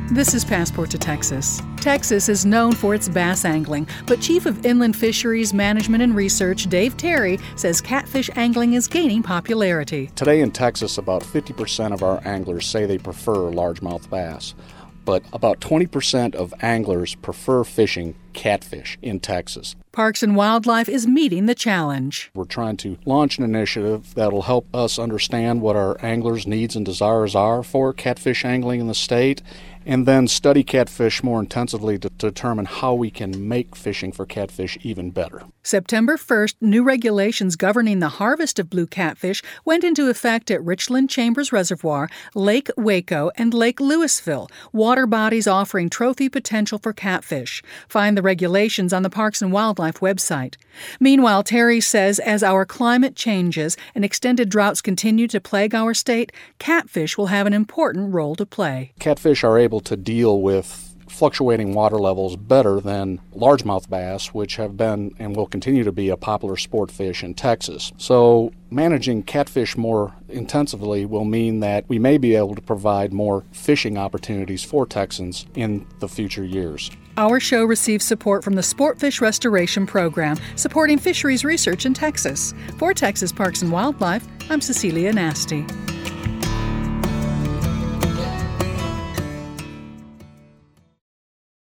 This is Passport to Texas. Texas is known for its bass angling, but Chief of Inland Fisheries Management and Research Dave Terry says catfish angling is gaining popularity. Today in Texas, about 50% of our anglers say they prefer largemouth bass, but about 20% of anglers prefer fishing catfish in Texas. Parks and Wildlife is meeting the challenge. We're trying to launch an initiative that'll help us understand what our anglers' needs and desires are for catfish angling in the state, and then study catfish more intensively to determine how we can make fishing for catfish even better. September 1st, new regulations governing the harvest of blue catfish went into effect at Richland Chambers Reservoir, Lake Waco, and Lake Louisville, water bodies offering trophy potential for catfish. Find the regulations on the Parks and Wildlife website. Meanwhile, Terry says as our climate changes and extended droughts continue to plague our state, catfish will have an important role to play. Catfish are able to deal with fluctuating water levels better than largemouth bass, which have been and will continue to be a popular sport fish in Texas. So managing catfish more intensively will mean that we may be able to provide more fishing opportunities for Texans in the future years. Our show receives support from the Sportfish Restoration Program, supporting fisheries research in Texas. For Texas Parks and Wildlife, I'm Cecilia Nasty.